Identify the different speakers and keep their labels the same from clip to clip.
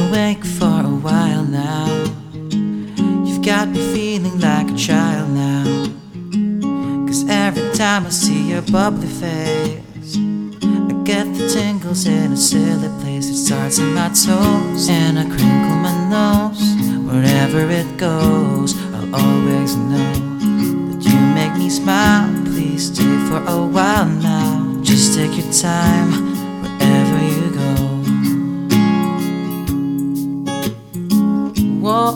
Speaker 1: awake for a while now. You've got me feeling like a child now. 'Cause every time I see your bubbly face, I get the tingles in a silly place. It starts in my toes and I crinkle my nose. Wherever it goes, I'll always know that you make me smile. Please stay for a while now. Just take your time wherever you go. Whoa.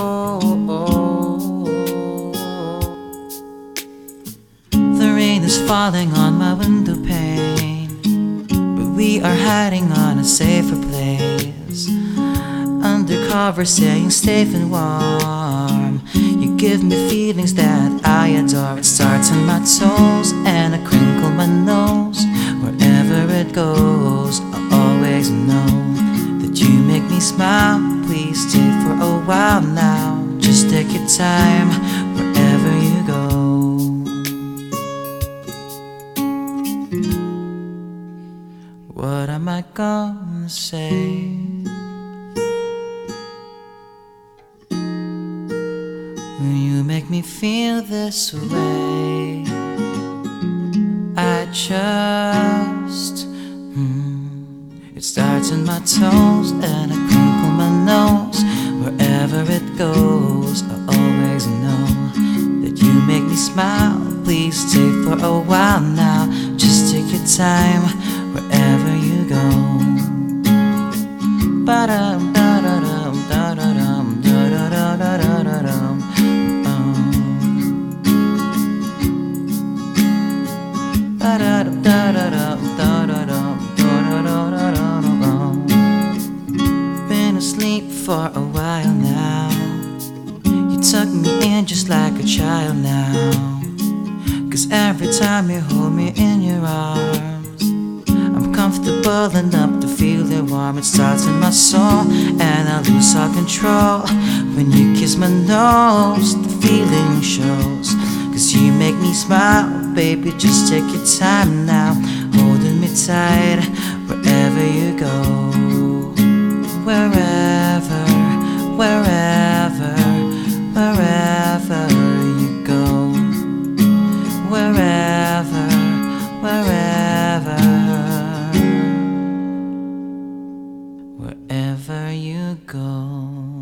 Speaker 1: The rain is falling on my window pane, but we are hiding on a safer place. Undercover saying safe and warm. You give me feelings that I adore. It starts in my toes and I crinkle my nose. Wherever it goes, I'll always know that you make me smile. Please stay for a while now. Just take your time wherever you go. What am I gonna say? When you make me feel this way, I just It starts in my toes and I crinkle my nose. Wherever it goes, I always know that you make me smile. Please stay for a while now. Just take your time wherever you go. Ba-dum, da-da-dum, da-da-dum, da-da-da-da-da-dum. Ba-da-dum, da-da-dum, da-da-dum, da-da-da-da-da-dum. Been asleep for a while now. You tuck me in just like a child now. 'Cause every time you hold me in your arms, I'm comfortable enough to feel it warm. It starts in my soul and I lose all control. When you kiss my nose, the feeling shows. 'Cause you make me smile, baby, just take your time now. Holding me tight wherever you go. Wherever, wherever, wherever you go. Wherever, wherever, wherever you go.